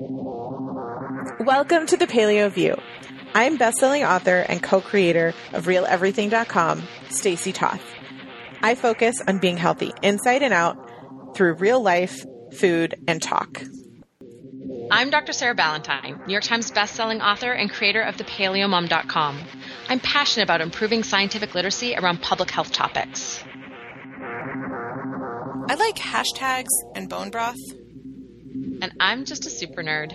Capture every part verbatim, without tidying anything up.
Welcome to the Paleo View. I'm best-selling author and co-creator of Real Everything dot com, Stacey Toth. I focus on being healthy inside and out through real life, food, and talk. I'm Doctor Sarah Ballantyne, New York Times bestselling author and creator of the Paleo Mom dot com. I'm passionate about improving scientific literacy around public health topics. I like hashtags and bone broth. And I'm just a super nerd.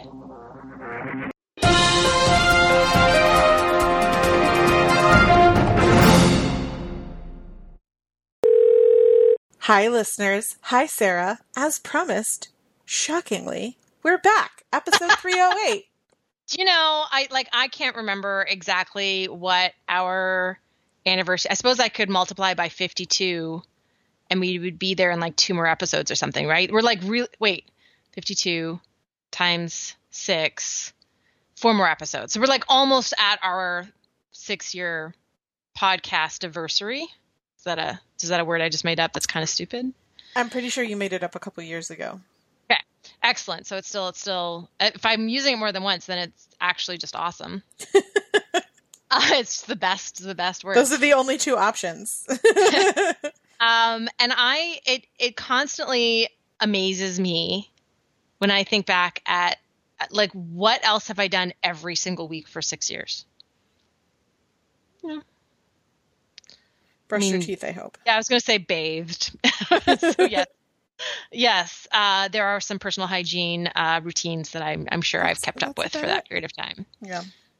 Hi, listeners. Hi, Sarah. As promised, shockingly, we're back. Episode three oh eight. You know, I like I can't remember exactly what our anniversary. I suppose I could multiply by fifty-two, and we would be there in like two more episodes or something, right? We're like, real. Wait, fifty-two times six, four more episodes. So we're like almost at our six-year podcast anniversary. Is that a is that a word I just made up? That's kind of stupid. I'm pretty sure you made it up a couple years ago. Okay, excellent. So it's still it's still if I'm using it more than once, then it's actually just awesome. uh, it's the best, the best word. Those are the only two options. um, and I it it constantly amazes me when I think back at, at like what else have I done every single week for six years? Yeah. Brush I mean, your teeth, I hope. Yeah, I was going to say bathed. So yes, yes. Uh, there are some personal hygiene uh, routines that I'm, I'm sure that's, I've kept up with for that period of time. Yeah.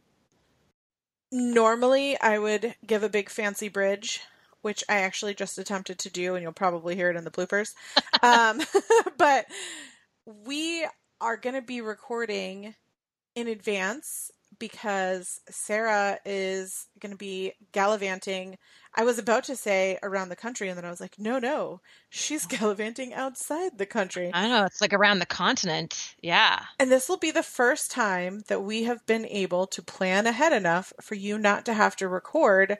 Normally, I would give a big fancy bridge, which I actually just attempted to do, and you'll probably hear it in the bloopers. um, but we are going to be recording in advance because Sarah is going to be gallivanting. I was about to say around the country, and then I was like, no, no, she's gallivanting outside the country. I know, it's like around the continent. Yeah. And this will be the first time that we have been able to plan ahead enough for you not to have to record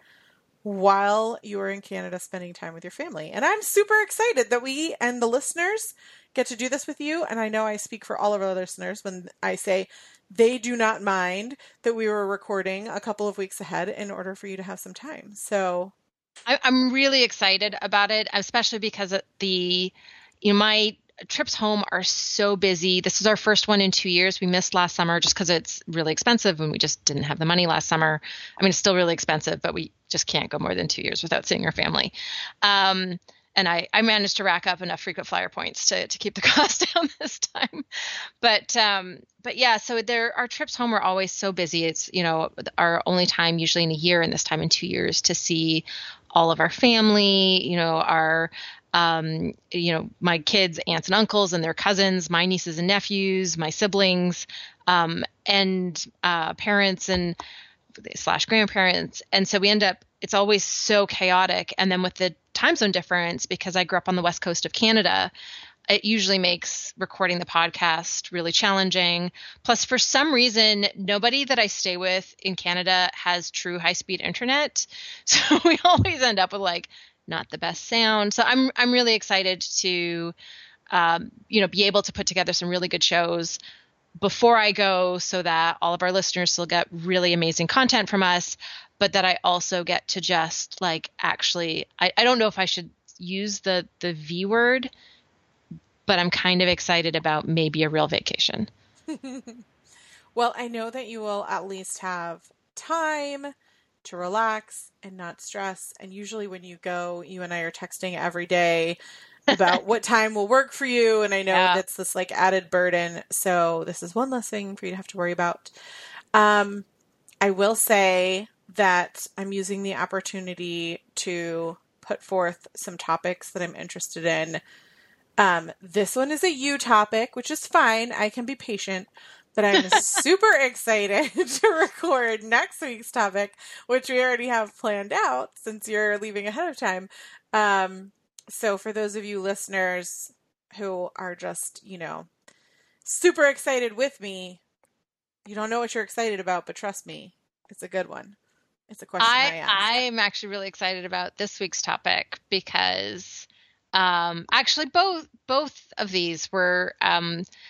while you're in Canada spending time with your family. And I'm super excited that we and the listeners get to do this with you. And I know I speak for all of our listeners when I say they do not mind that we were recording a couple of weeks ahead in order for you to have some time. So I, I'm really excited about it, especially because the, you know, my trips home are so busy. This is our first one in two years. We missed last summer just because it's really expensive and we just didn't have the money last summer. I mean, it's still really expensive, but we just can't go more than two years without seeing our family. Um, and I, I managed to rack up enough frequent flyer points to, to keep the cost down this time. But, um, but yeah, so there, our trips home are always so busy. It's, you know, our only time usually in a year and this time in two years to see all of our family, you know, our, um, you know, my kids, aunts and uncles and their cousins, my nieces and nephews, my siblings, um, and, uh, parents and slash grandparents. And so we end up, it's always so chaotic. And then with the time zone difference, because I grew up on the west coast of Canada, it usually makes recording the podcast really challenging. Plus, for some reason, nobody that I stay with in Canada has true high-speed internet. So we always end up with like not the best sound. So I'm I'm really excited to um, you know, be able to put together some really good shows before I go so that all of our listeners still get really amazing content from us, but that I also get to just like actually, I, I don't know if I should use the the V word, but I'm kind of excited about maybe a real vacation. Well, I know that you will at least have time to relax and not stress. And usually when you go, you and I are texting every day about what time will work for you. And I know yeah. that's this like added burden. So this is one less thing for you to have to worry about. Um, I will say that I'm using the opportunity to put forth some topics that I'm interested in. Um, this one is a you topic, which is fine. I can be patient, but I'm super excited to record next week's topic, which we already have planned out since you're leaving ahead of time. Um, so for those of you listeners who are just, you know, super excited with me, you don't know what you're excited about, but trust me, it's a good one. It's a question I, I asked. I'm actually really excited about this week's topic because Um, actually, both both of these were um,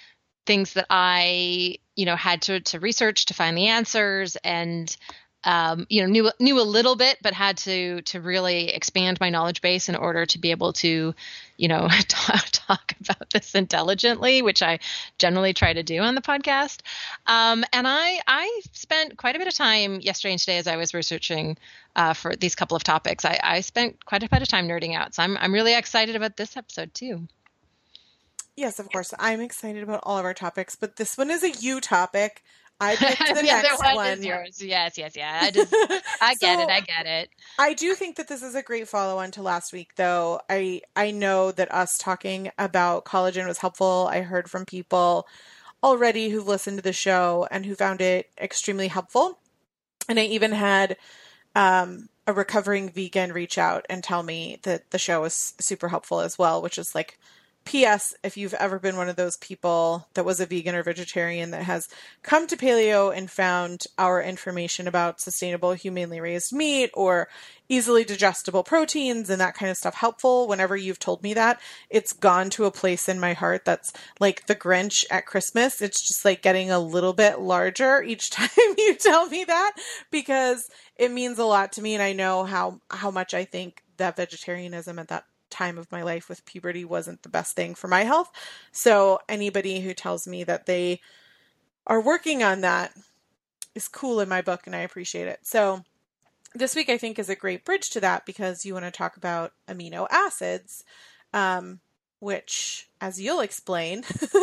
things that I, you know, had to, to research to find the answers, and, um, you know, knew, knew a little bit, but had to, to really expand my knowledge base in order to be able to, you know, talk, talk about this intelligently, which I generally try to do on the podcast. Um, and I, I spent quite a bit of time yesterday and today as I was researching uh, for these couple of topics. I, I spent quite a bit of time nerding out. So I'm, I'm really excited about this episode too. Yes, of course. I'm excited about all of our topics, but this one is a you topic. I picked the yeah, next one. one. Is yours. Yes, yes, yeah. I just, I So, get it. I get it. I do think that this is a great follow-on to last week, though. I I know that us talking about collagen was helpful. I heard from people already who've listened to the show and who found it extremely helpful. And I even had um, a recovering vegan reach out and tell me that the show was super helpful as well, which is like, P S if you've ever been one of those people that was a vegan or vegetarian that has come to paleo and found our information about sustainable, humanely raised meat or easily digestible proteins and that kind of stuff helpful, whenever you've told me that, it's gone to a place in my heart that's like the Grinch at Christmas. It's just like getting a little bit larger each time you tell me that, because it means a lot to me. And I know how, how much I think that vegetarianism at that time of my life with puberty wasn't the best thing for my health. So anybody who tells me that they are working on that is cool in my book, and I appreciate it. So this week I think is a great bridge to that, because you want to talk about amino acids, um, which, as you'll explain,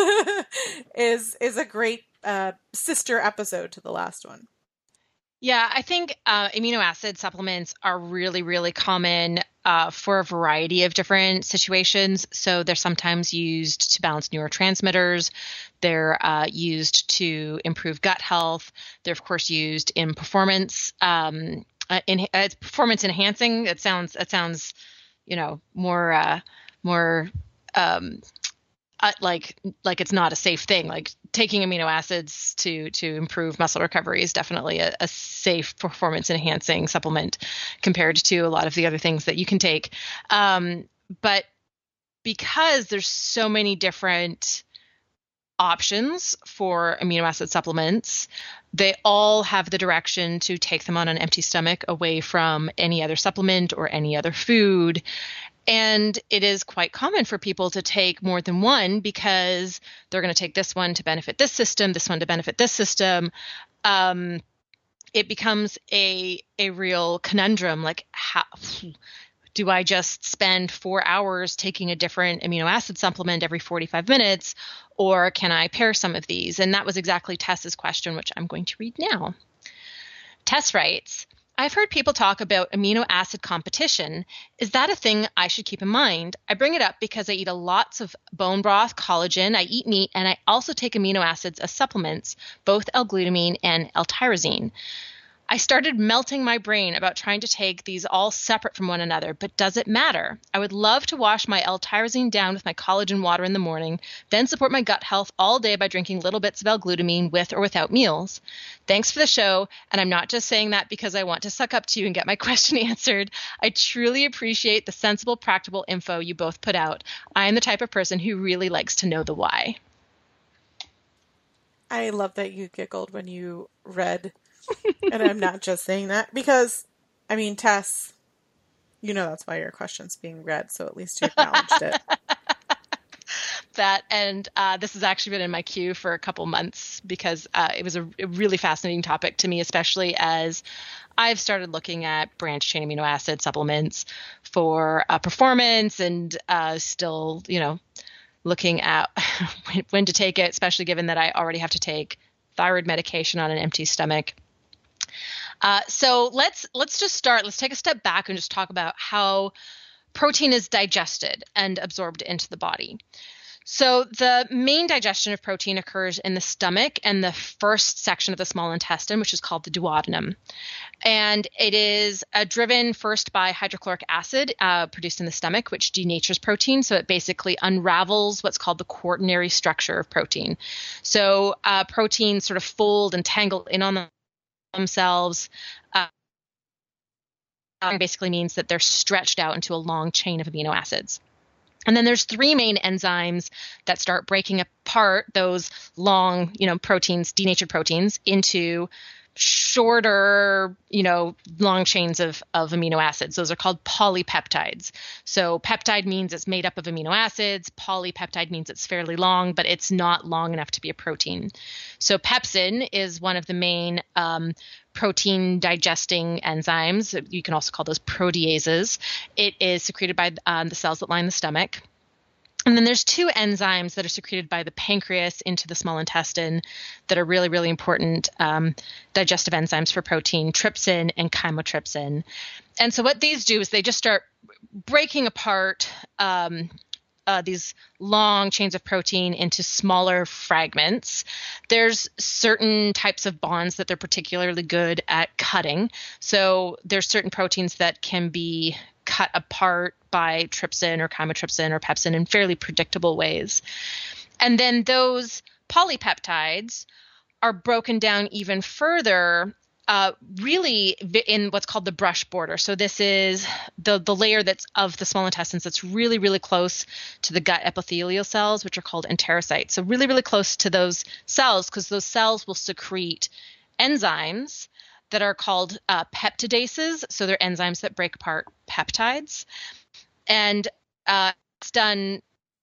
is is a great uh, sister episode to the last one. Yeah, I think uh, amino acid supplements are really, really common uh, for a variety of different situations. So they're sometimes used to balance neurotransmitters. They're uh, used to improve gut health. They're, of course, used in performance. Um, uh, in, uh, it's performance enhancing. It sounds, it sounds, you know, more, uh, more. Um, Uh, like like it's not a safe thing. Like taking amino acids to to improve muscle recovery is definitely a, a safe performance enhancing supplement compared to a lot of the other things that you can take. Um, but because there's so many different options for amino acid supplements, they all have the direction to take them on an empty stomach away from any other supplement or any other food. And it is quite common for people to take more than one, because they're going to take this one to benefit this system, this one to benefit this system. Um, it becomes a a real conundrum. Like, how do I just spend four hours taking a different amino acid supplement every forty-five minutes, or can I pair some of these? And that was exactly Tess's question, which I'm going to read now. Tess writes, I've heard people talk about amino acid competition. Is that a thing I should keep in mind? I bring it up because I eat a lots of bone broth, collagen, I eat meat, and I also take amino acids as supplements, both L-glutamine and L-tyrosine. I started melting my brain about trying to take these all separate from one another, but does it matter? I would love to wash my L-tyrosine down with my collagen water in the morning, then support my gut health all day by drinking little bits of L-glutamine with or without meals. Thanks for the show, and I'm not just saying that because I want to suck up to you and get my question answered. I truly appreciate the sensible, practical info you both put out. I am the type of person who really likes to know the why. I love that you giggled when you read. And I'm not just saying that because, I mean, Tess, you know that's why your question's being read, so at least you acknowledged it. That, and uh, this has actually been in my queue for a couple months because uh, it was a, a really fascinating topic to me, especially as I've started looking at branched chain amino acid supplements for uh, performance, and uh, still, you know, looking at when to take it, especially given that I already have to take thyroid medication on an empty stomach. Uh, so let's let's just start. Let's take a step back and just talk about how protein is digested and absorbed into the body. So the main digestion of protein occurs in the stomach and the first section of the small intestine, which is called the duodenum. And it is uh, driven first by hydrochloric acid uh, produced in the stomach, which denatures protein. So it basically unravels what's called the quaternary structure of protein. So uh, proteins sort of fold and tangle in on themselves. Uh, basically means that they're stretched out into a long chain of amino acids. And then there's three main enzymes that start breaking apart those long, you know, proteins, denatured proteins, into shorter, you know, long chains of, of amino acids. Those are called polypeptides. So peptide means it's made up of amino acids. Polypeptide means it's fairly long, but it's not long enough to be a protein. So pepsin is one of the main um, protein digesting enzymes. You can also call those proteases. It is secreted by um, the cells that line the stomach. And then there's two enzymes that are secreted by the pancreas into the small intestine that are really, really important um, digestive enzymes for protein, trypsin and chymotrypsin. And so what these do is they just start breaking apart um, uh, these long chains of protein into smaller fragments. There's certain types of bonds that they're particularly good at cutting. So there's certain proteins that can be cut apart by trypsin or chymotrypsin or pepsin in fairly predictable ways. And then those polypeptides are broken down even further, uh, really in what's called the brush border. So this is the, the layer that's of the small intestines that's really, really close to the gut epithelial cells, which are called enterocytes. So really, really close to those cells, because those cells will secrete enzymes that are called uh, peptidases. So they're enzymes that break apart peptides. And uh, it's done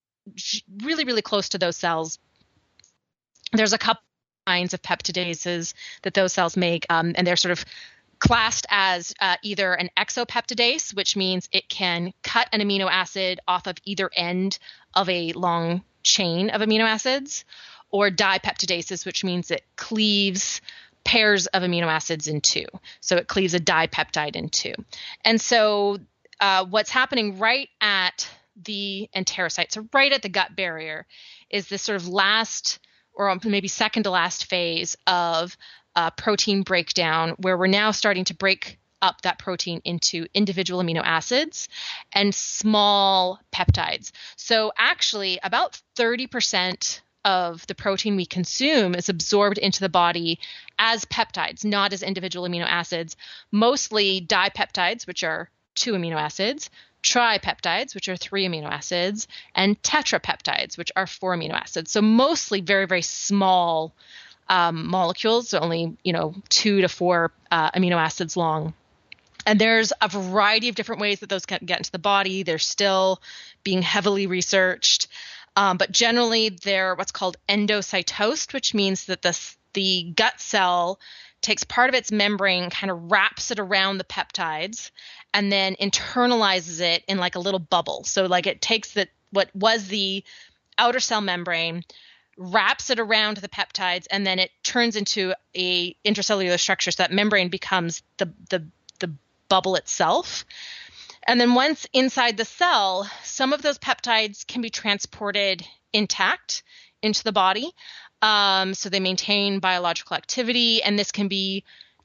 really, really close to those cells. There's a couple kinds of peptidases that those cells make, um, and they're sort of classed as uh, either an exopeptidase, which means it can cut an amino acid off of either end of a long chain of amino acids, or dipeptidases, which means it cleaves pairs of amino acids in two. So it cleaves a dipeptide in two. And so uh, what's happening right at the enterocyte, so right at the gut barrier, is this sort of last or maybe second to last phase of uh, protein breakdown, where we're now starting to break up that protein into individual amino acids and small peptides. So actually about thirty percent of the protein we consume is absorbed into the body as peptides, not as individual amino acids, mostly dipeptides, which are two amino acids, tripeptides, which are three amino acids, and tetrapeptides, which are four amino acids. So mostly very, very small um, molecules, only, you know, two to four uh, amino acids long. And there's a variety of different ways that those can get into the body. They're still being heavily researched. Um, but generally, they're what's called endocytosed, which means that the, the gut cell takes part of its membrane, kind of wraps it around the peptides, and then internalizes it in like a little bubble. So like it takes the, what was the outer cell membrane, wraps it around the peptides, and then it turns into a intracellular structure. So that membrane becomes the the, the bubble itself. And then once inside the cell, some of those peptides can be transported intact into the body. Um, so they maintain biological activity, and this can be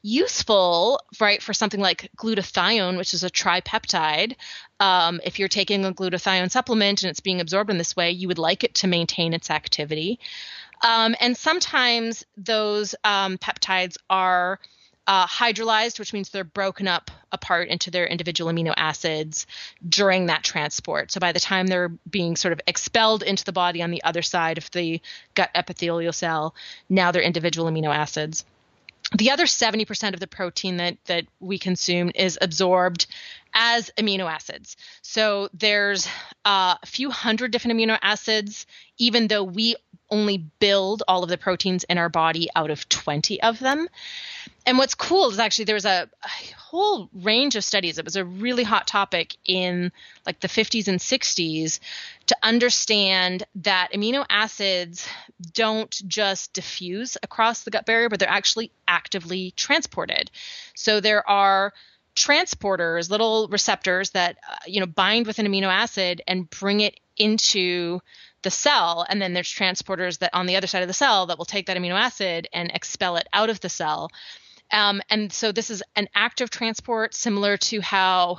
useful, right, for something like glutathione, which is a tripeptide. Um, if you're taking a glutathione supplement and it's being absorbed in this way, you would like it to maintain its activity. Um, and sometimes those um, peptides are uh, hydrolyzed, which means they're broken up apart into their individual amino acids during that transport. So by the time they're being sort of expelled into the body on the other side of the gut epithelial cell, now they're individual amino acids. The other seventy percent of the protein that, that we consume is absorbed as amino acids. So there's uh, a few hundred different amino acids, even though we only build all of the proteins in our body out of twenty of them. And what's cool is actually there was a, a whole range of studies. It was a really hot topic in like the fifties and sixties to understand that amino acids don't just diffuse across the gut barrier, but they're actually actively transported. So there are transporters, little receptors that uh, you know bind with an amino acid and bring it into the cell, and then there's transporters that on the other side of the cell that will take that amino acid and expel it out of the cell. Um, and so this is an active transport, similar to how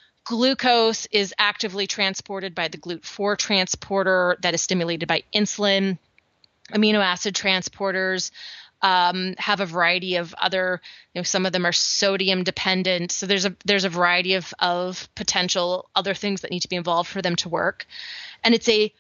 glucose is actively transported by the G L U T four transporter that is stimulated by insulin. Amino acid transporters um, have a variety of other, you know, some of them are sodium dependent. So there's a there's a variety of, of potential other things that need to be involved for them to work. And it's a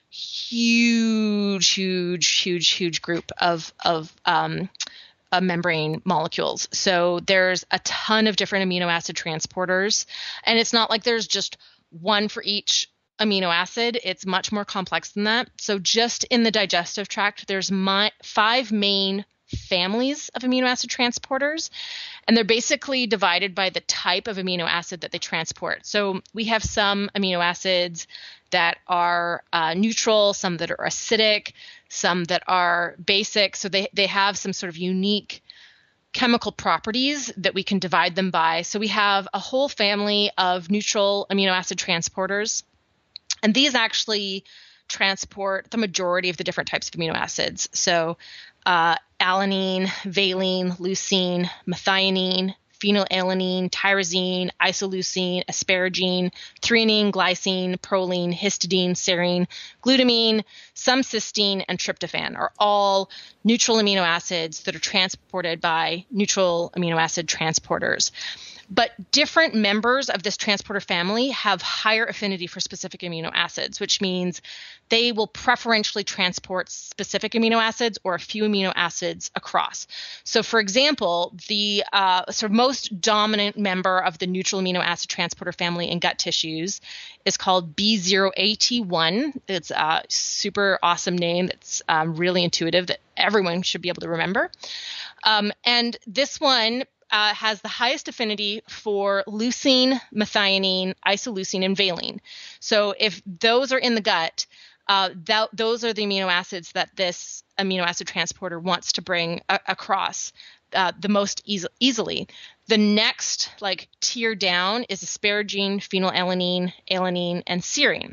huge, huge, huge, huge group of, of um, uh, membrane molecules. So there's a ton of different amino acid transporters. And it's not like there's just one for each amino acid. It's much more complex than that. So just in the digestive tract, there's my, five main families of amino acid transporters, and they're basically divided by the type of amino acid that they transport. So we have some amino acids that are uh, neutral, some that are acidic, some that are basic. So they, they have some sort of unique chemical properties that we can divide them by. So we have a whole family of neutral amino acid transporters, and these actually transport the majority of the different types of amino acids. So uh, alanine, valine, leucine, methionine, phenylalanine, tyrosine, isoleucine, asparagine, threonine, glycine, proline, histidine, serine, glutamine, some cysteine, and tryptophan are all neutral amino acids that are transported by neutral amino acid transporters. But different members of this transporter family have higher affinity for specific amino acids, which means they will preferentially transport specific amino acids or a few amino acids across. So, for example, the uh, sort of most dominant member of the neutral amino acid transporter family in gut tissues is called B zero A T one. It's a super awesome name that's um, really intuitive that everyone should be able to remember. Um, and this one Uh, has the highest affinity for leucine, methionine, isoleucine, and valine. So if those are in the gut, uh, that, those are the amino acids that this amino acid transporter wants to bring a- across uh, the most eas- easily. The next like tier down is asparagine, phenylalanine, alanine, and serine.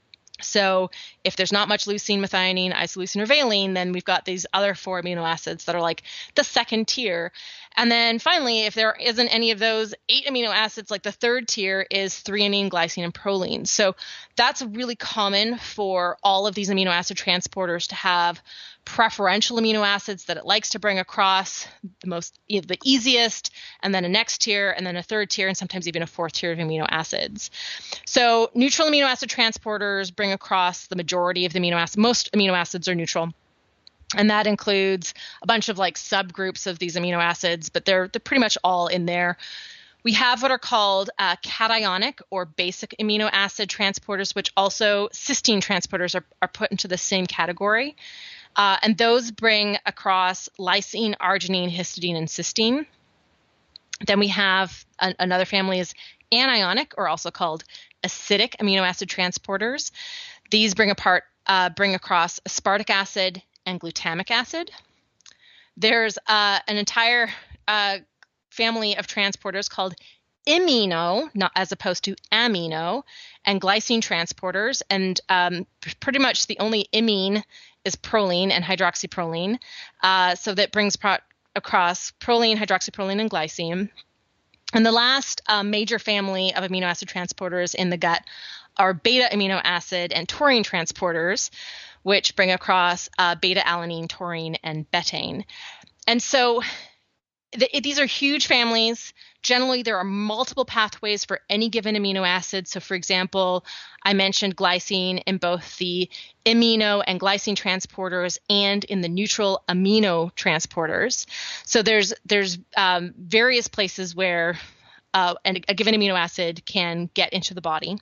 So if there's not much leucine, methionine, isoleucine, or valine, then we've got these other four amino acids that are like the second tier. And then finally, if there isn't any of those eight amino acids, like the third tier is threonine, glycine, and proline. So that's really common for all of these amino acid transporters to have preferential amino acids that it likes to bring across the most, the easiest, and then a next tier, and then a third tier, and sometimes even a fourth tier of amino acids. So neutral amino acid transporters bring across the majority of the amino acids. Most amino acids are neutral. And that includes a bunch of like subgroups of these amino acids, but they're they're pretty much all in there. We have what are called uh, cationic or basic amino acid transporters, which also cysteine transporters are, are put into the same category. Uh, and those bring across lysine, arginine, histidine, and cysteine. Then we have an, another family is anionic, or also called acidic amino acid transporters. These bring apart uh, bring across aspartic acid and glutamic acid. There's uh, an entire uh, family of transporters called imino, not as opposed to amino, and glycine transporters. And um, pretty much the only imine is proline and hydroxyproline. Uh, so that brings pro- across proline, hydroxyproline, and glycine. And the last uh, major family of amino acid transporters in the gut are beta amino acid and taurine transporters, which bring across uh, beta-alanine, taurine, and betaine. And so th- these are huge families. Generally, there are multiple pathways for any given amino acid. So, for example, I mentioned glycine in both the imino and glycine transporters and in the neutral amino transporters. So there's there's um, various places where uh, a, a given amino acid can get into the body.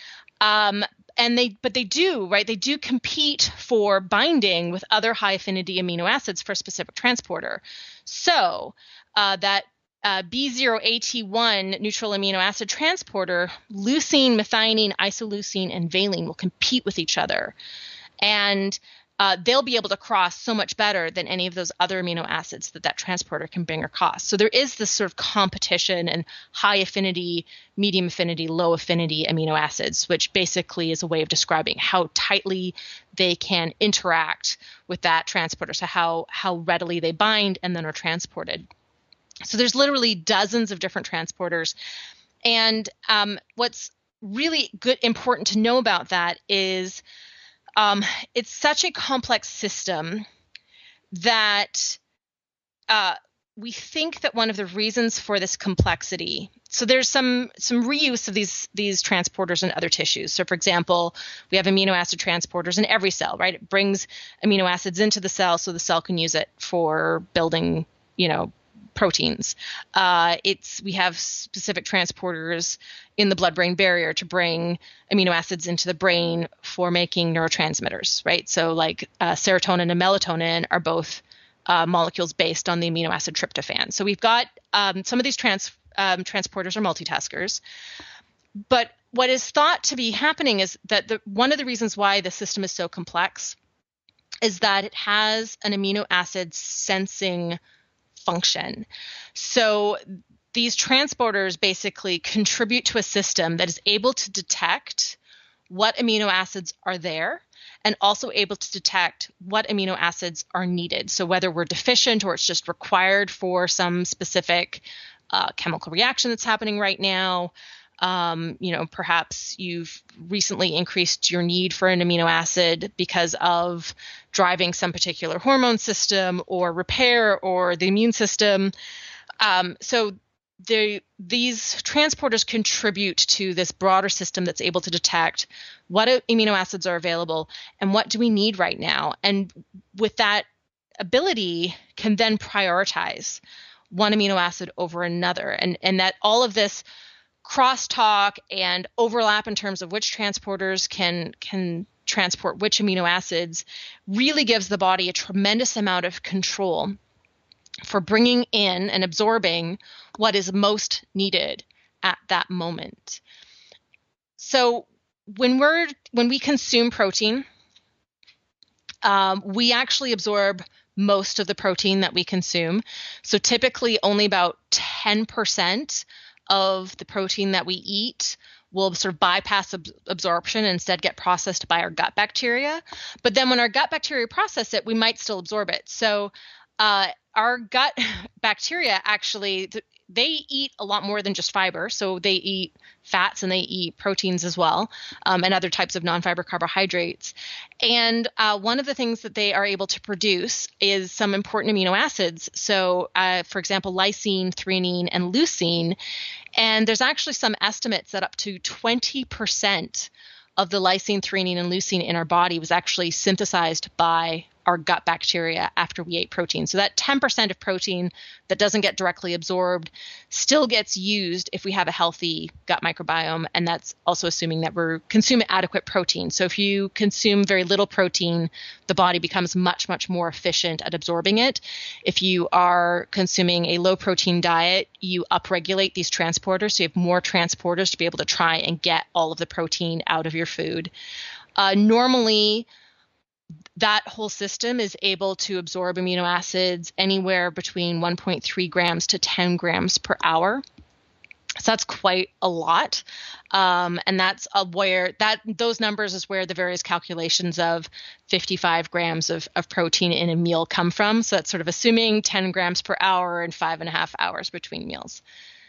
Um, and they, but they do, right? They do compete for binding with other high affinity amino acids for a specific transporter. So uh, that uh, B zero A T one neutral amino acid transporter, leucine, methionine, isoleucine, and valine will compete with each other. And uh, they'll be able to cross so much better than any of those other amino acids that that transporter can bring across. So there is this sort of competition and high affinity, medium affinity, low affinity amino acids, which basically is a way of describing how tightly they can interact with that transporter, so how, how readily they bind and then are transported. So there's literally dozens of different transporters. And um, what's really good, important to know about that is Um, it's such a complex system that uh, we think that one of the reasons for this complexity, so there's some some reuse of these these transporters in other tissues. So for example, we have amino acid transporters in every cell, right? It brings amino acids into the cell so the cell can use it for building, you know, proteins. Uh, it's we have specific transporters in the blood-brain barrier to bring amino acids into the brain for making neurotransmitters, right? So like uh, serotonin and melatonin are both uh, molecules based on the amino acid tryptophan. So we've got um, some of these trans um, transporters are multitaskers, but what is thought to be happening is that the, one of the reasons why the system is so complex is that it has an amino acid sensing function. So these transporters basically contribute to a system that is able to detect what amino acids are there and also able to detect what amino acids are needed. So whether we're deficient or it's just required for some specific uh, chemical reaction that's happening right now. Um, you know, perhaps you've recently increased your need for an amino acid because of driving some particular hormone system or repair or the immune system. Um, so they, these transporters contribute to this broader system that's able to detect what amino acids are available and what do we need right now. And with that ability can then prioritize one amino acid over another. And, and that all of this crosstalk and overlap in terms of which transporters can can transport which amino acids really gives the body a tremendous amount of control for bringing in and absorbing what is most needed at that moment. So when we're when we consume protein, um, we actually absorb most of the protein that we consume. So typically only about ten percent of the protein that we eat will sort of bypass ab- absorption and instead get processed by our gut bacteria. But then when our gut bacteria process it, we might still absorb it. So uh, our gut bacteria actually, th- they eat a lot more than just fiber. So they eat fats and they eat proteins as well, um, and other types of non-fiber carbohydrates. And uh, one of the things that they are able to produce is some important amino acids. So uh, for example, lysine, threonine, and leucine. And there's actually some estimates that up to twenty percent of the lysine, threonine, and leucine in our body was actually synthesized by our gut bacteria after we ate protein. So that ten percent of protein that doesn't get directly absorbed still gets used if we have a healthy gut microbiome. And that's also assuming that we're consuming adequate protein. So if you consume very little protein, the body becomes much, much more efficient at absorbing it. If you are consuming a low protein diet, you upregulate these transporters. So you have more transporters to be able to try and get all of the protein out of your food. Uh, normally, that whole system is able to absorb amino acids anywhere between one point three grams to ten grams per hour. So that's quite a lot. Um, and that's uh, where that those numbers is where the various calculations of fifty-five grams of, of protein in a meal come from. So that's sort of assuming ten grams per hour and five and a half hours between meals.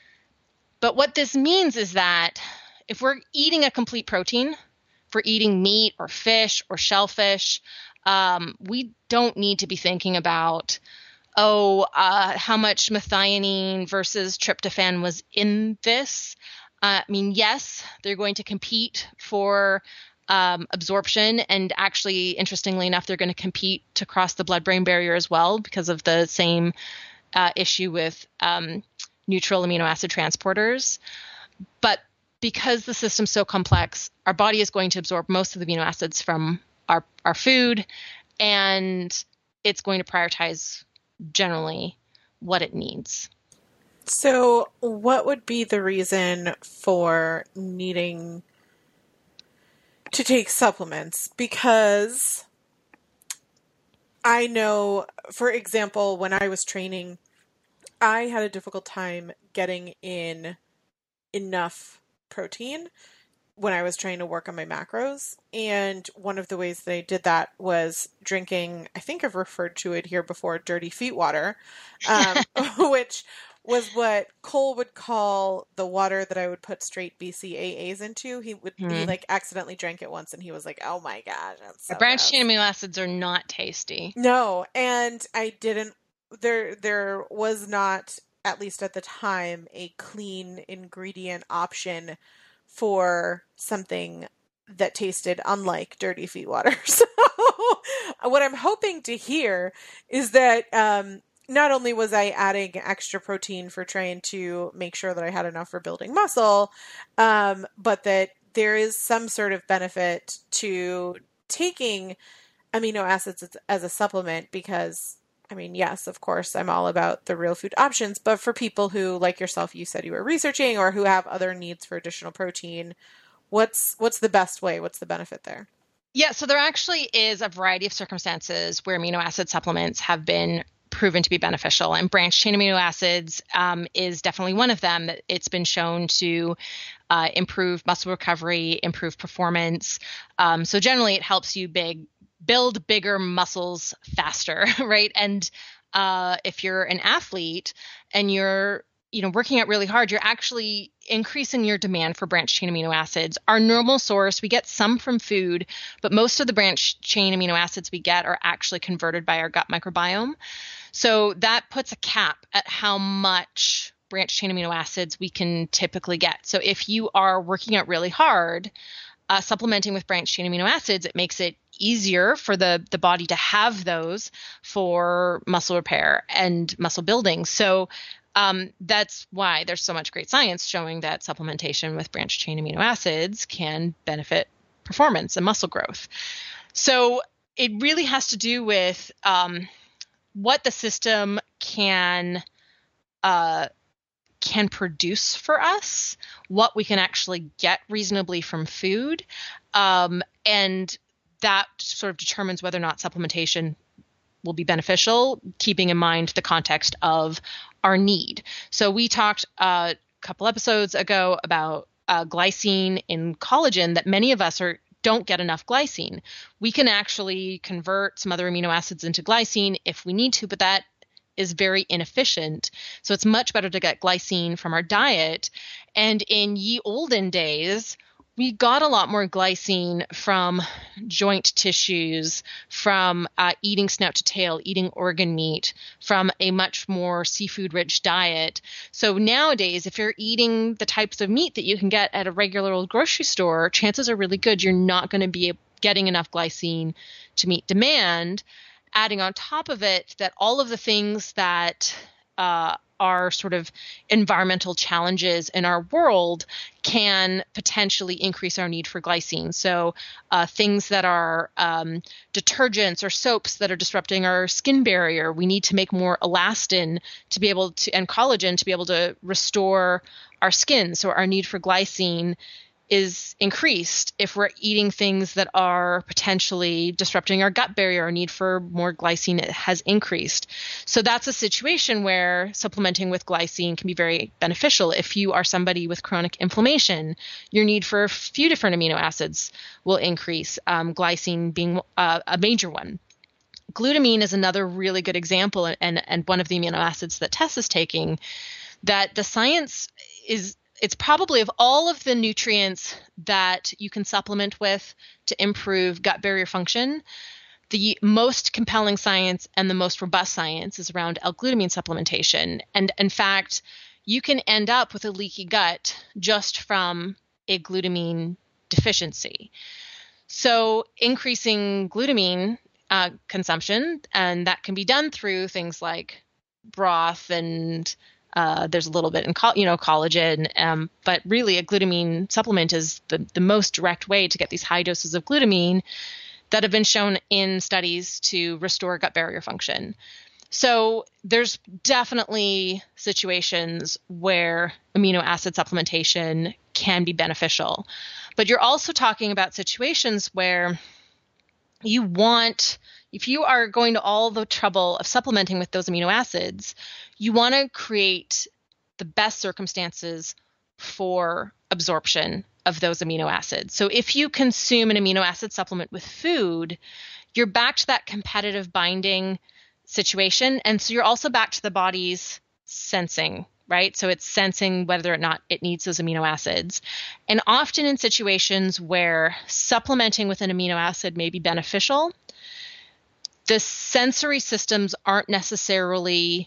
But what this means is that if we're eating a complete protein, for eating meat or fish or shellfish, um, we don't need to be thinking about, oh, uh, how much methionine versus tryptophan was in this. Uh, I mean, yes, they're going to compete for um, absorption. And actually, interestingly enough, they're going to compete to cross the blood-brain barrier as well because of the same uh, issue with um, neutral amino acid transporters. But because the system's so complex, our body is going to absorb most of the amino acids from our, our food, and it's going to prioritize generally what it needs. So what would be the reason for needing to take supplements? Because I know, for example, when I was training, I had a difficult time getting in enough protein when I was trying to work on my macros. And one of the ways that I did that was drinking, I think I've referred to it here before, dirty feet water, um, which was what Cole would call the water that I would put straight B C A As into. He would, mm. he like accidentally drank it once and he was like, oh my gosh, that's so Branched chain gross. amino acids are not tasty. No. And I didn't there there was not, at least at the time, a clean ingredient option for something that tasted unlike dirty feet water. So what I'm hoping to hear is that um, not only was I adding extra protein for trying to make sure that I had enough for building muscle, um, but that there is some sort of benefit to taking amino acids as, as a supplement because, I mean, yes, of course, I'm all about the real food options, but for people who, like yourself, you said you were researching or who have other needs for additional protein, what's what's the best way? What's the benefit there? Yeah, so there actually is a variety of circumstances where amino acid supplements have been proven to be beneficial, and branched chain amino acids um, is definitely one of them. That it's been shown to uh, improve muscle recovery, improve performance. Um, so generally, it helps you big build bigger muscles faster, right? And uh, if you're an athlete and you're you know, working out really hard, you're actually increasing your demand for branched chain amino acids. Our normal source, we get some from food, but most of the branched chain amino acids we get are actually converted by our gut microbiome. So that puts a cap at how much branched chain amino acids we can typically get. So if you are working out really hard, uh, supplementing with branched chain amino acids, it makes it easier for the, the body to have those for muscle repair and muscle building. So Um, that's why there's so much great science showing that supplementation with branched chain amino acids can benefit performance and muscle growth. So it really has to do with um, what the system can uh, can produce for us, what we can actually get reasonably from food, um, and that sort of determines whether or not supplementation will be beneficial, keeping in mind the context of our need. So we talked uh, a couple episodes ago about uh, glycine in collagen, that many of us are don't get enough glycine. We can actually convert some other amino acids into glycine if we need to, but that is very inefficient. So it's much better to get glycine from our diet. And in ye olden days, we got a lot more glycine from joint tissues, from uh, eating snout to tail, eating organ meat, from a much more seafood-rich diet. So nowadays, if you're eating the types of meat that you can get at a regular old grocery store, chances are really good you're not going to be getting enough glycine to meet demand. Adding on top of it that all of the things that uh, are sort of environmental challenges in our world can potentially increase our need for glycine. So uh, things that are um, detergents or soaps that are disrupting our skin barrier, we need to make more elastin to be able to, and collagen to be able to restore our skin. So our need for glycine is increased if we're eating things that are potentially disrupting our gut barrier. Our need for more glycine has increased. So that's a situation where supplementing with glycine can be very beneficial. If you are somebody with chronic inflammation, your need for a few different amino acids will increase, um, glycine being uh, a major one. Glutamine is another really good example, and, and one of the amino acids that Tess is taking, that the science is It's probably of all of the nutrients that you can supplement with to improve gut barrier function, the most compelling science and the most robust science is around L-glutamine supplementation. And in fact, you can end up with a leaky gut just from a glutamine deficiency. So increasing glutamine uh, consumption, and that can be done through things like broth and Uh, there's a little bit in, co- you know, collagen, um, but really a glutamine supplement is the, the most direct way to get these high doses of glutamine that have been shown in studies to restore gut barrier function. So there's definitely situations where amino acid supplementation can be beneficial, but you're also talking about situations where you want, if you are going to all the trouble of supplementing with those amino acids, you want to create the best circumstances for absorption of those amino acids. So if you consume an amino acid supplement with food, you're back to that competitive binding situation. And so you're also back to the body's sensing, right? So it's sensing whether or not it needs those amino acids. And often in situations where supplementing with an amino acid may be beneficial, the sensory systems aren't necessarily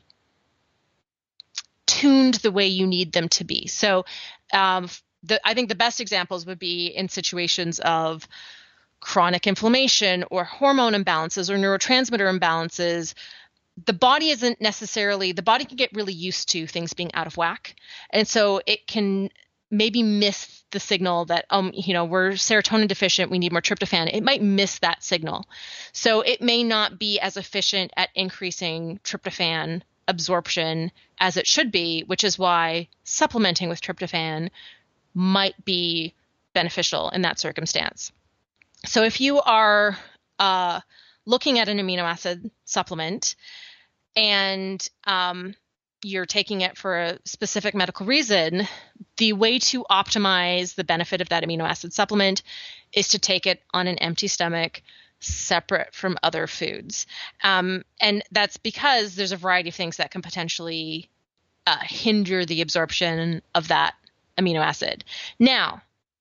tuned the way you need them to be. So um, the, I think the best examples would be in situations of chronic inflammation or hormone imbalances or neurotransmitter imbalances. The body isn't necessarily, the body can get really used to things being out of whack. And so it can maybe miss the signal that, um, you know, we're serotonin deficient, we need more tryptophan. It might miss that signal. So it may not be as efficient at increasing tryptophan absorption as it should be, which is why supplementing with tryptophan might be beneficial in that circumstance. So if you are uh, looking at an amino acid supplement and um, you're taking it for a specific medical reason, the way to optimize the benefit of that amino acid supplement is to take it on an empty stomach, separate from other foods. Um, and that's because there's a variety of things that can potentially uh, hinder the absorption of that amino acid. Now,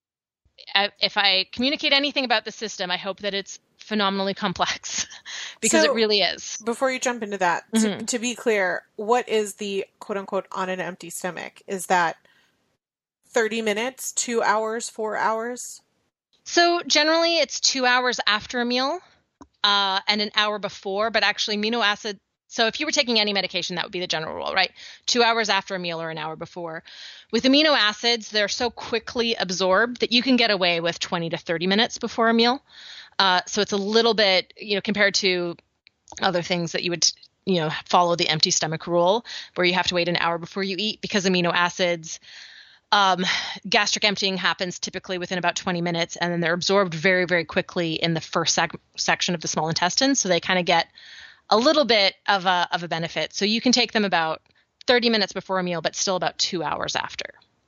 if I communicate anything about the system, I hope that it's phenomenally complex because so, it really is. Before you jump into that, mm-hmm. to, to be clear, what is the quote unquote on an empty stomach? Is that thirty minutes, two hours, four hours? So generally it's two hours after a meal uh, and an hour before, but actually amino acid. So if you were taking any medication, that would be the general rule, right? Two hours after a meal or an hour before. With amino acids, they're so quickly absorbed that you can get away with twenty to thirty minutes before a meal. Uh, so it's a little bit, you know, compared to other things that you would, you know, follow the empty stomach rule where you have to wait an hour before you eat because amino acids, um, gastric emptying happens typically within about twenty minutes, and then they're absorbed very, very quickly in the first sec- section of the small intestine. So they kind of get a little bit of a, of a benefit. So you can take them about thirty minutes before a meal, but still about two hours after.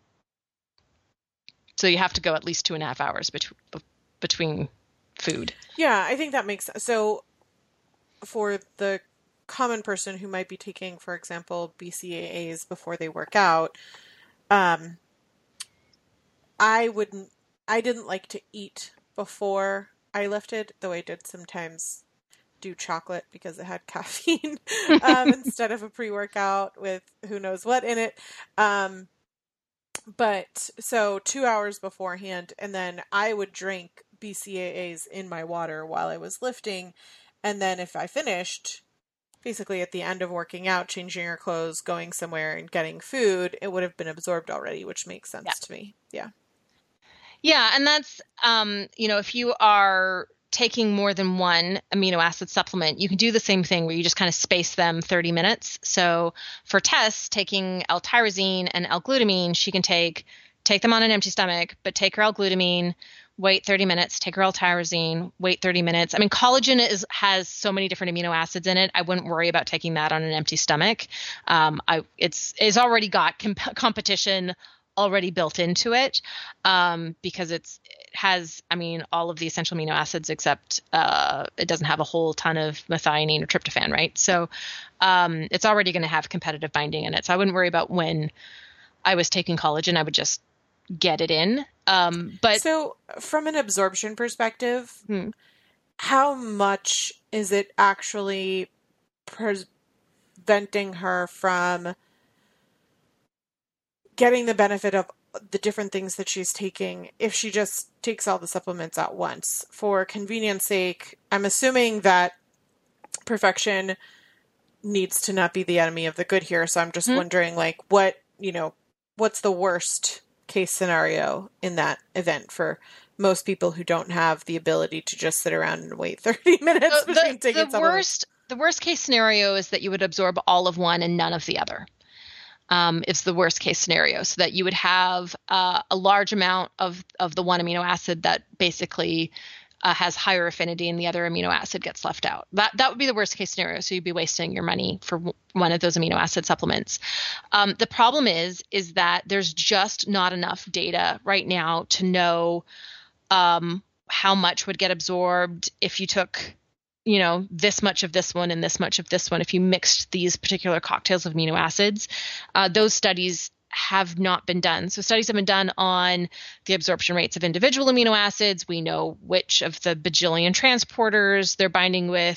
So you have to go at least two and a half hours bet- between food. Yeah, I think that makes sense. So for the common person who might be taking, for example, B C A As before they work out, um, I wouldn't, I didn't like to eat before I lifted, though I did sometimes do chocolate because it had caffeine um, instead of a pre-workout with who knows what in it. Um, but so two hours beforehand, and then I would drink B C A As in my water while I was lifting. And then if I finished, basically at the end of working out, changing your clothes, going somewhere and getting food, it would have been absorbed already, which makes sense yeah. to me. Yeah. Yeah. And that's, um, you know, if you are taking more than one amino acid supplement, you can do the same thing where you just kind of space them thirty minutes. So for Tess, taking L-tyrosine and L-glutamine, she can take, take them on an empty stomach, but take her L-glutamine, wait thirty minutes, take her L-tyrosine, wait thirty minutes. I mean, collagen is has so many different amino acids in it. I wouldn't worry about taking that on an empty stomach. Um, I it's it's already got comp- competition already built into it um, because it's it has, I mean, all of the essential amino acids except uh, it doesn't have a whole ton of methionine or tryptophan, right? So um, it's already going to have competitive binding in it. So I wouldn't worry about when I was taking collagen. I would just get it in. Um, but so from an absorption perspective, hmm. how much is it actually preventing her from getting the benefit of the different things that she's taking if she just takes all the supplements at once? For convenience sake, I'm assuming that perfection needs to not be the enemy of the good here. So I'm just hmm. wondering, like, what, you know, what's the worst case scenario in that event for most people who don't have the ability to just sit around and wait thirty minutes so between the, taking the worst the worst case scenario is that you would absorb all of one and none of the other. Um, it's the worst case scenario, so that you would have uh, a large amount of of the one amino acid that basically uh, has higher affinity and the other amino acid gets left out. That that would be the worst case scenario. So you'd be wasting your money for w- one of those amino acid supplements. Um, the problem is, is that there's just not enough data right now to know um, how much would get absorbed if you took, you know, this much of this one and this much of this one. If you mixed these particular cocktails of amino acids, uh, those studies have not been done. So studies have been done on the absorption rates of individual amino acids. We know which of the bajillion transporters they're binding with.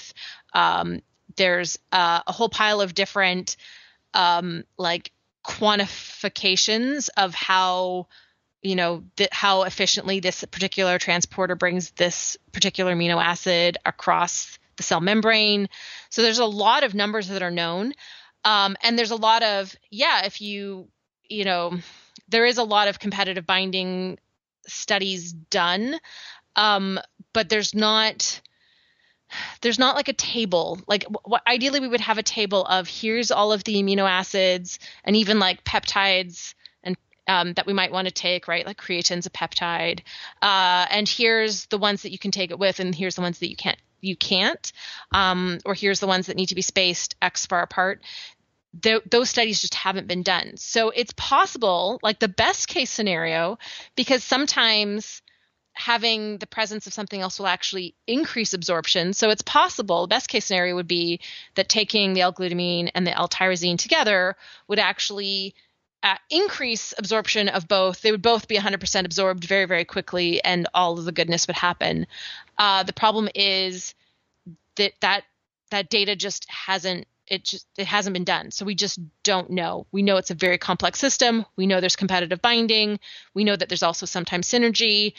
Um, there's uh, a whole pile of different um, like quantifications of how, you know, th- how efficiently this particular transporter brings this particular amino acid across the cell membrane. So there's a lot of numbers that are known. Um, and there's a lot of, yeah, if you, you know, there is a lot of competitive binding studies done. Um, but there's not, there's not like a table. Like what, ideally we would have a table of here's all of the amino acids and even like peptides and um, that we might want to take, right? Like creatine's a peptide. Uh, and here's the ones that you can take it with, and here's the ones that you can't, you can't. Um, or here's the ones that need to be spaced X far apart. Th- those studies just haven't been done. So it's possible, like the best case scenario, because sometimes having the presence of something else will actually increase absorption. So it's possible, best case scenario would be that taking the L-glutamine and the L-tyrosine together would actually uh, increase absorption of both. They would both be one hundred percent absorbed very, very quickly, and all of the goodness would happen. Uh, the problem is that that that data just hasn't it just it hasn't been done. So we just don't know. We know it's a very complex system. We know there's competitive binding. We know that there's also sometimes synergy.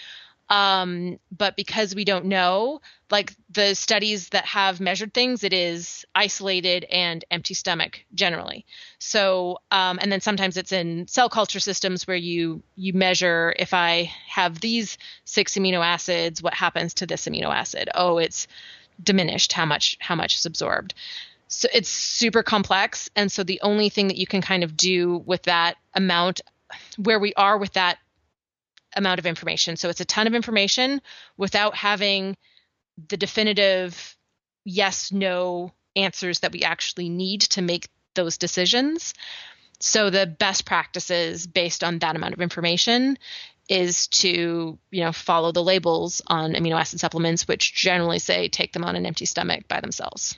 Um, but because we don't know, like the studies that have measured things, it is isolated and empty stomach generally. So, um, and then sometimes it's in cell culture systems where you, you measure if I have these six amino acids, what happens to this amino acid? Oh, it's diminished. How much, how much is absorbed? So it's super complex. And so the only thing that you can kind of do with that amount, where we are with that amount of information. So it's a ton of information without having the definitive yes, no answers that we actually need to make those decisions. So the best practices based on that amount of information is to, you know, follow the labels on amino acid supplements, which generally say take them on an empty stomach by themselves.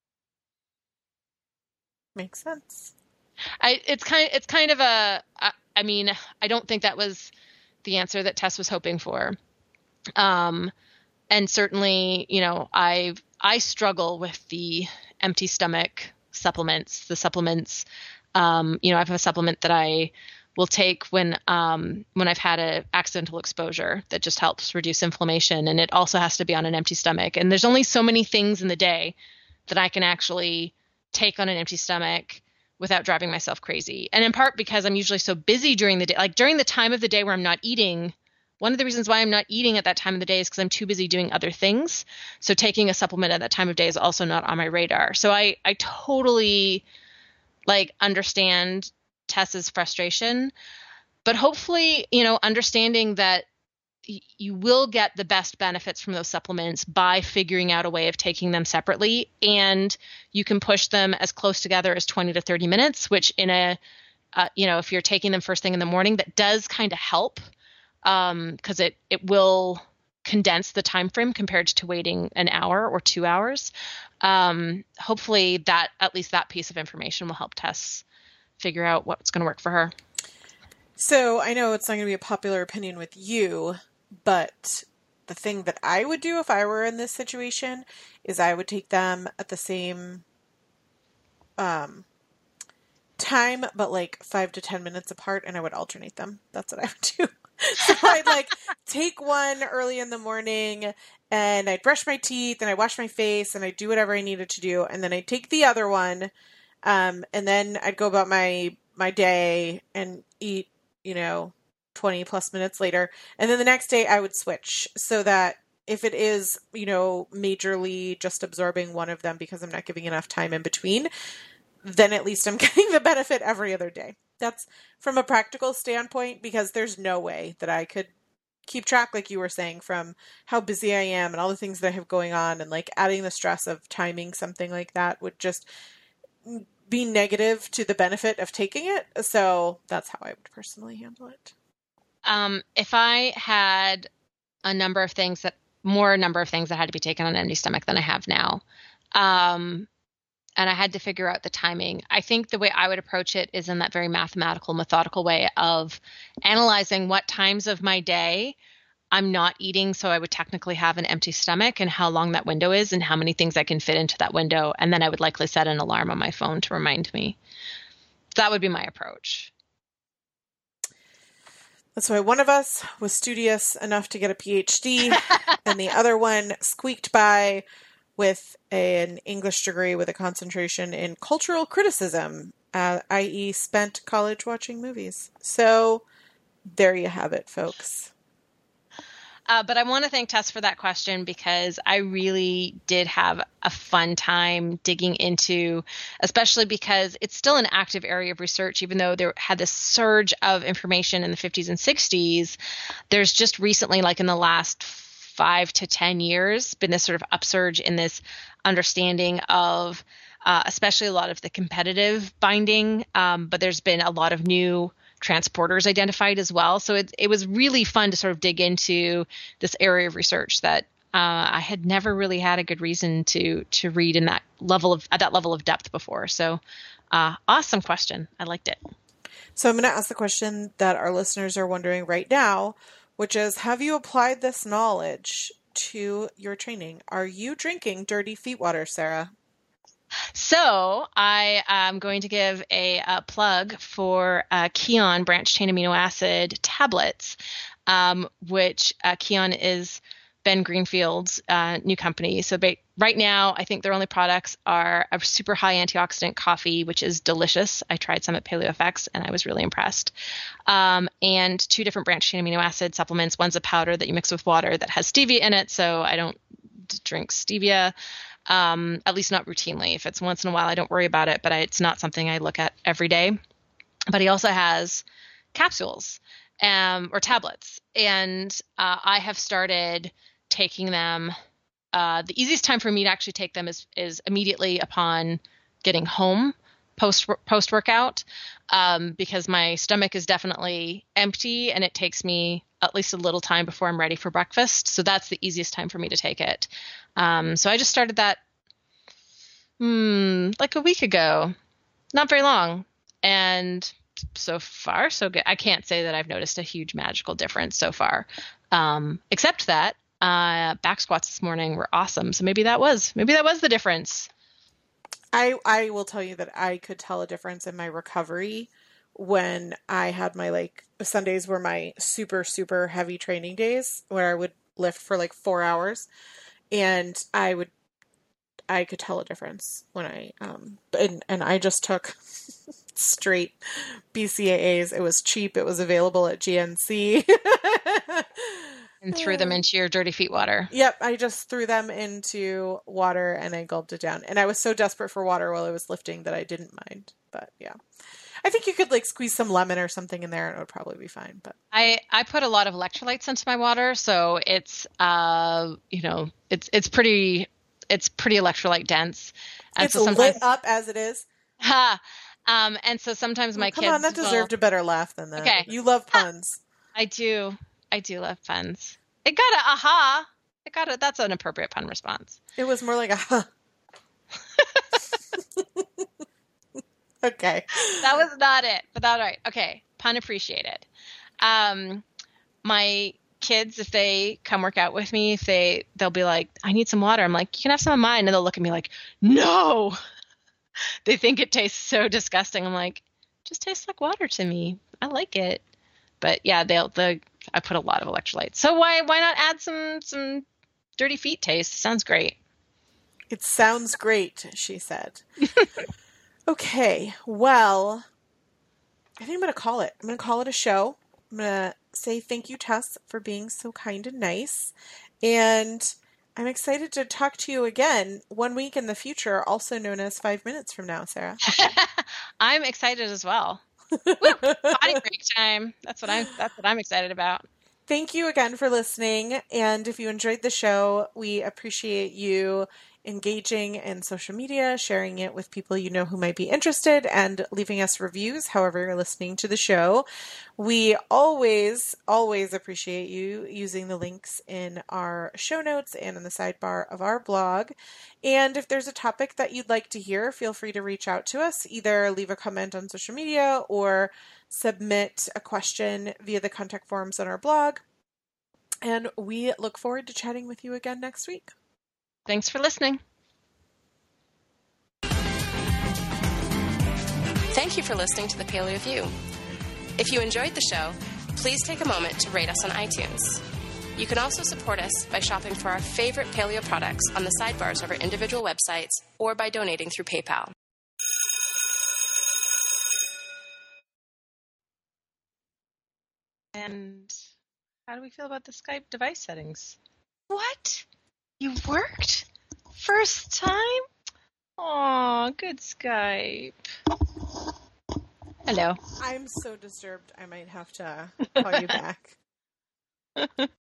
Makes sense. I, it's kind of, it's kind of a, I, I mean, I don't think that was the answer that Tess was hoping for. Um, and certainly, you know, I I struggle with the empty stomach supplements, the supplements. Um, you know, I have a supplement that I will take when um, when I've had an accidental exposure that just helps reduce inflammation. And it also has to be on an empty stomach. And there's only so many things in the day that I can actually take on an empty stomach without driving myself crazy. And in part because I'm usually so busy during the day, like during the time of the day where I'm not eating. One of the reasons why I'm not eating at that time of the day is because I'm too busy doing other things. So taking a supplement at that time of day is also not on my radar. So I, I totally like understand Tess's frustration, but hopefully, you know, understanding that y- you will get the best benefits from those supplements by figuring out a way of taking them separately, and you can push them as close together as twenty to thirty minutes, which in a, uh, you know, if you're taking them first thing in the morning, that does kind of help. Um, because it it will condense the time frame compared to waiting an hour or two hours. Um, hopefully that at least that piece of information will help Tess figure out what's going to work for her. So I know it's not going to be a popular opinion with you, but the thing that I would do if I were in this situation is I would take them at the same um, time, but like five to ten minutes apart, and I would alternate them. That's what I would do. So I'd like take one early in the morning and I'd brush my teeth and I wash my face and I'd do whatever I needed to do. And then I'd take the other one. Um, and then I'd go about my, my day and eat, you know, twenty plus minutes later. And then the next day I would switch so that if it is, you know, majorly just absorbing one of them because I'm not giving enough time in between, then at least I'm getting the benefit every other day. That's from a practical standpoint, because there's no way that I could keep track, like you were saying, from how busy I am and all the things that I have going on, and like adding the stress of timing something like that would just be negative to the benefit of taking it. So that's how I would personally handle it. Um, if I had a number of things that, more number of things that had to be taken on an empty stomach than I have now, um, and I had to figure out the timing, I think the way I would approach it is in that very mathematical, methodical way of analyzing what times of my day I'm not eating, so I would technically have an empty stomach, and how long that window is and how many things I can fit into that window. And then I would likely set an alarm on my phone to remind me. That would be my approach. That's why one of us was studious enough to get a P H D and the other one squeaked by with an English degree with a concentration in cultural criticism, uh, that is spent college watching movies. So there you have it, folks. Uh, but I want to thank Tess for that question, because I really did have a fun time digging into, especially because it's still an active area of research, even though there had this surge of information in the fifties and sixties. There's just recently, like in the last five to ten years, been this sort of upsurge in this understanding of, uh, especially a lot of the competitive binding. Um, but there's been a lot of new transporters identified as well. So it, it was really fun to sort of dig into this area of research that uh, I had never really had a good reason to to read in that level of at that level of depth before. So uh, awesome question. I liked it. So I'm going to ask the question that our listeners are wondering right now, which is, have you applied this knowledge to your training? Are you drinking dirty feet water, Sarah? So I am going to give a, a plug for uh, Kion branched chain amino acid tablets, um, which uh, Kion is Ben Greenfield's uh, new company. So ba- right now, I think their only products are a super high antioxidant coffee, which is delicious. I tried some at PaleoFX and I was really impressed. Um, and two different branched chain amino acid supplements. One's a powder that you mix with water that has stevia in it, so I don't drink stevia. Um, at least not routinely. If it's once in a while, I don't worry about it, but I, it's not something I look at every day. But he also has capsules um, or tablets. And uh, I have started taking them. Uh, the easiest time for me to actually take them is, is immediately upon getting home post post workout, um, because my stomach is definitely empty and it takes me at least a little time before I'm ready for breakfast. So that's the easiest time for me to take it. Um, so I just started that hmm, like a week ago, not very long. And so far, so good. I can't say that I've noticed a huge magical difference so far, um, except that uh, back squats this morning were awesome. So maybe that was, maybe that was the difference. I, I will tell you that I could tell a difference in my recovery when I had my, like, Sundays were my super, super heavy training days where I would lift for like four hours and I would, I could tell a difference when I, um, and, and I just took straight B C A As. It was cheap. It was available at G N C. And threw them into your dirty feet water. Yep, I just threw them into water and I gulped it down. And I was so desperate for water while I was lifting that I didn't mind. But yeah, I think you could like squeeze some lemon or something in there and it would probably be fine. But I, I put a lot of electrolytes into my water, so it's uh you know it's it's pretty it's pretty electrolyte dense. And it's so sometimes, lit up as it is. Ha. Um, and so sometimes my oh, come kids on, that will, deserved a better laugh than that. Okay. You love puns. I do. I do love puns. It got a aha. It got a, that's an appropriate pun response. It was more like a huh. Okay. That was not it, but that's all right. Okay. Pun appreciated. Um, my kids, if they come work out with me, if they, they'll be like, I need some water. I'm like, you can have some of mine. And they'll look at me like, no. They think it tastes so disgusting. I'm like, just tastes like water to me. I like it. But yeah, they'll the I put a lot of electrolytes. So why why not add some some dirty feet taste? Sounds great. It sounds great, she said. Okay, well, I think I'm going to call it. I'm going to call it a show. I'm going to say thank you, Tess, for being so kind and nice. And I'm excited to talk to you again one week in the future, also known as five minutes from now, Sarah. I'm excited as well. Woo, potty break time. That's what I'm that's what I'm excited about. Thank you again for listening. And if you enjoyed the show, we appreciate you engaging in social media, sharing it with people you know who might be interested, and leaving us reviews however you're listening to the show. We always, always appreciate you using the links in our show notes and in the sidebar of our blog. And if there's a topic that you'd like to hear, feel free to reach out to us. Either leave a comment on social media or submit a question via the contact forms on our blog. And we look forward to chatting with you again next week. Thanks for listening. Thank you for listening to The Paleo View. If you enjoyed the show, please take a moment to rate us on iTunes. You can also support us by shopping for our favorite paleo products on the sidebars of our individual websites or by donating through PayPal. And how do we feel about the Skype device settings? What? You worked? First time? Aw, good Skype. Hello. I'm so disturbed I might have to call you back.